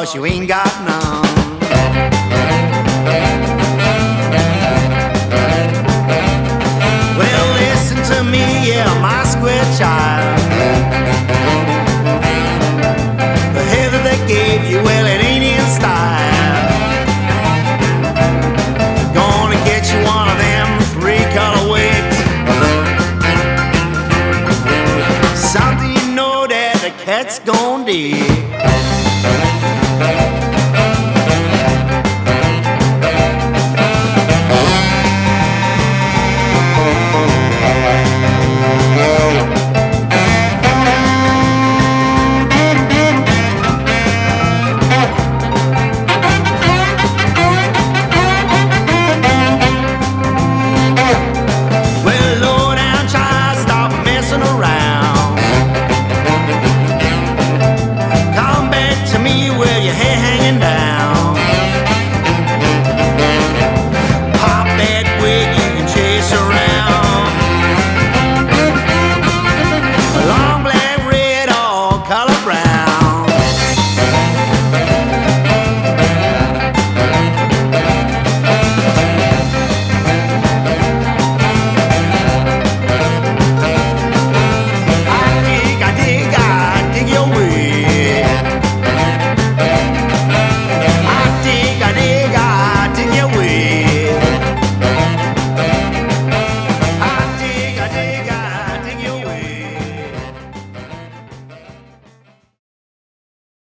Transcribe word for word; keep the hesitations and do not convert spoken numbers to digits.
'cause you ain't got none. Well, listen to me, yeah, my square child. The hair that they gave you, well, it ain't in style. Gonna get you one of them three color wigs. Something you know that the cat's gonna dig.